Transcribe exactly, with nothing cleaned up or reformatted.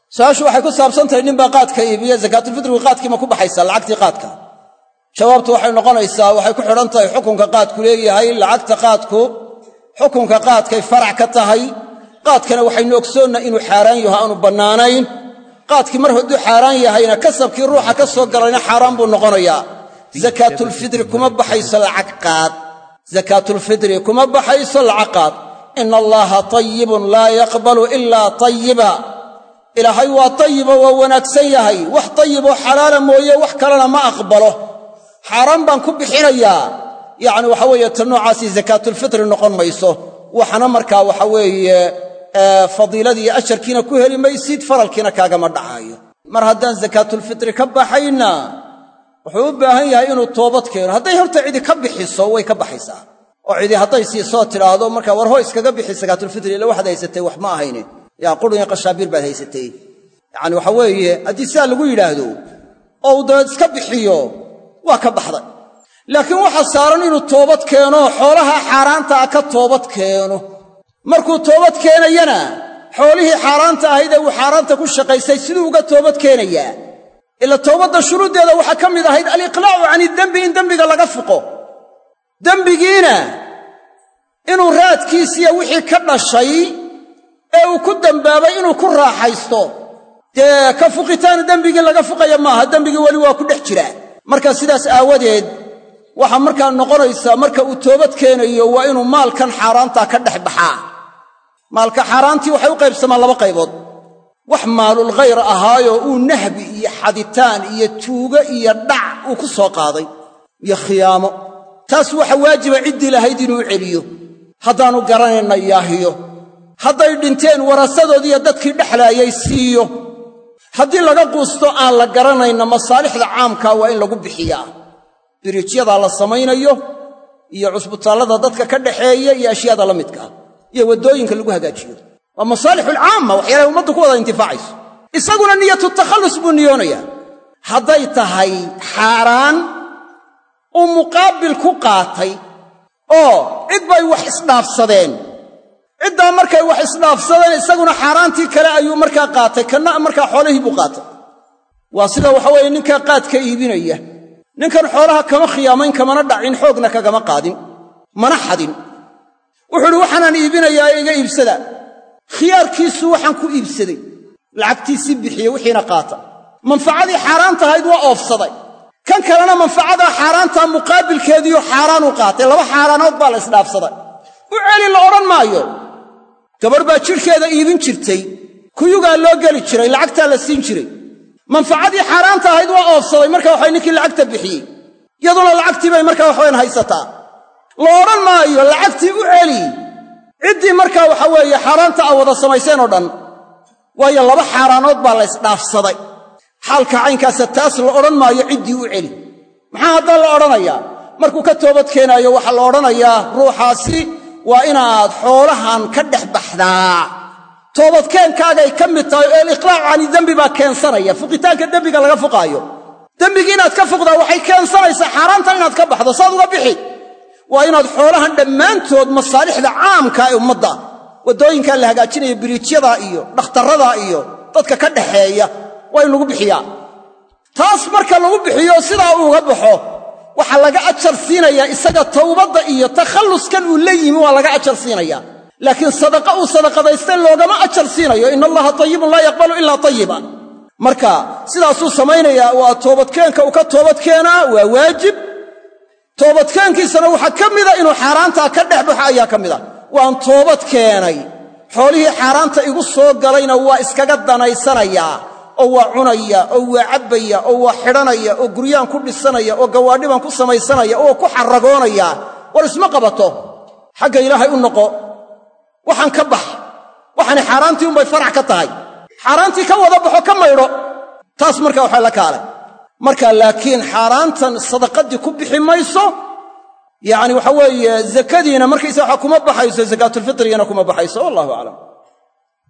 saashu waxay ku saabsantahay nin baa qaadka iibiya zakaatul fitri qaadkii ma ku baxaysaa lacagtii qaadka jawaabtu waxay noqonaysaa waxay ku xidhan tahay xukunka qaadku leeyahay lacagta qaadku xukunka qaadkay farac ka tahay qaadkana waxaynu ogsoonnaa inuu xaaraan yahay aanu bannaanayn qaadkii mar hadduu xaaraan yahayna kasabkii ruuxa ka soo galayna xaaraan buu noqonayaa zakaatul fitri kuma baxayso lacag qaad zakaatul fitri kuma baxayso lacag qaad inna allaha tayyibun laa yaqbalu ilaa tayyiba ilaahay waa tayyiba waa wanaagsan yahay wax tayyiboo xalaala mooye wax kalena ma aqbalo xaaraan baan ku bixinayaa yacni waxa weeye ta noocaasi zakaatulfitri noqon mayso waxana markaa waxa weeye fadiiladii iyo ajarkiina ku heli maysid faralkiina kaagama dhacaayo mar haddaan zakaatulfitri ka baxayna wuxuu u baahan yahay inuu toobad keeno hadday horta cidi ka bixiso way ka baxaysaa oo cidi hadday siisoo tidhaahdo markaa war hoo iskaga bixi zakaatulfitri ila waxaad haysatay wax ma ahayne yaa qurun iyo qashaabiir baad haysatay yacni waxa weeye haddii sidaa lagu yidhaahdo oo uu dabeed iska bixiyo waa ka baxday laakiin waxa saaran inuu toobad keeno xoolaha xaaraanta ah ka toobad keeno markuu toobad keenayana xoolihii xaaraanta ahayd ee uu xaaraanta ku shaqaysay siduu uga toobad keenayaa ila toobadda shuruuddeeda waxaa ka mid ahayd aliqlaacu can idembi in dembiga laga fuqo dembigiina inuu raadkiisiiyo wixii ka dhashay ee uu ku dembaabay inuu ku raaxaysto dee ka fuqitaan dembigii laga fuqaya maaha dembigii weli waa ku dhex jiraa marka sidaas aawadeed waxaa markaa noqonaysaa marka uu toobad keenayo waa inuu maalkan xaaraantaa ka dhex baxaa maalka xaaraantii waxay u qaybsamaan laba qaybood wax maalul khayr ahaayoo uu nahbi iyo xaditaan iyo tuugo iyo dhac uu ku soo qaaday iyo khiyaamo taas waxa waajiba ciddii lahayd inuu celiyo haddaannu garanayna yaahiyo hadday dhinteen warasadoodiiyo dadkii dhexlaayay siiyo haddii laga quusto aan la garanayna masaalixda caamkaa waa in lagu bixiyaa biriijyadaa la samaynayo iyo cusbitaallada dadka ka dhaxeeya iyo ashyaada la midkaa iyo waddooyinka lagu hagaajiyo waa masaalixulcaamma waxyaalahay ummaddu ku wada intifaacayso isaguna niyatu takhallus buu niyoonayaa hadday tahay xaaraan uu muqaabil ku qaatay oo cid bay wax isdhaafsadeen ciddaa markay wax isdhaafsadeen isaguna xaaraantii kale ayuu markaa qaatay kanna markaa xoolihii buu qaatay waa sida waxa weeye ninkaa qaadka iibinaya ninkan xoolaha kama khiyaamayn kamana dhacin xoogna kagama qaadin mana xadin wuxuu uhi waxaanaan iibinayaa iga iibsada khiyaarkiisu waxaan ku iibsaday lacagtiisii bixiye wixiina qaata manfacadii xaaraanta ahayd waa oofsaday kan kalena manfacadaa xaaraantaa muqaabilkeediiyo xaaraan u qaatay laba xaaraanood baa la isdhaafsaday u celi la odhan maayo gabarh baa jidhkeeda iibin jirtay kuyugaa loo geli jiray lacagtaa la siin jiray manfacadii xaaraanta ahayd waa oofsaday marka waxay ninkii lacagta bixiyey iyaduna lacagtii bay markaa waxaweyn haysataa la odhan maayo lacagtii u celi ciddii markaa waxa weeye xaaraanta a wada samayseen oo dhan waayo laba xaaraanood baa la isdhaafsaday xaalka caynkaasa taas la odhan maayo ciddii u celi maxaa haddaan la odhanayaa markuu ka toobad keenaayo waxaa la odhanayaa ruuxaasi waa inaad xoolahan ka dhex baxdaa toobadkeenkaagay ka mid tahay oo aliqlaacu cani dembi baa keensanaya fuqitaanka dembiga laga fuqaayo dembigii inaad ka fuqdaa waxay keensanaysaa xaaraantan inaad ka baxdo saad uga bixi waa inaad xoolahan dhammaantood masaalixda caamka ee ummadda waddooyinkaa la hagaajinaya biriijyadaa iyo dhakhtarradaa iyo dadka ka dhaxeeya waa in lagu bixiyaa taas marka lagu bixiyo sidaa uuga baxo waxaa laga ajar siinayaa isaga tawbadda iyo takhalluskan uu la yimi waa laga ajar siinayaa laakiin sadaqa uu sadaqadaystay loogama ajar siinayo ina allaha tayyibun laa yaqbalu ilaa tayyiba marka sidaasuu samaynayaa waa toobadkeenka uu ka toobadkeenaa waa waajib toobadkeenkiisana waxaa ka mida inuu xaaraantaa ka dhex baxo ayaa ka mida waan toobad keenay xoolihii xaaraanta igu soo galayna waa iskaga danaysanayaa oo waa cunaya oo waa cabbaya oo waa xidhanaya oo guryaan ku dhisanaya oo gawaadhibaan ku samaysanaya oo ku xarragoonaya war isma qabato xagga ilaahay u noqo waxaan ka bax waxaani xaaraantii unbay farax ka tahay xaaraantii ka wada baxo ka maydho taas markaa waxaa la kaalay marka laakiin xaaraantan sadaqadii ku bixi mayso yacni waxa weeye zakadiina markaysa waxa kuma baxayso zakaatulfitrigana kuma baxayso wallahu aclam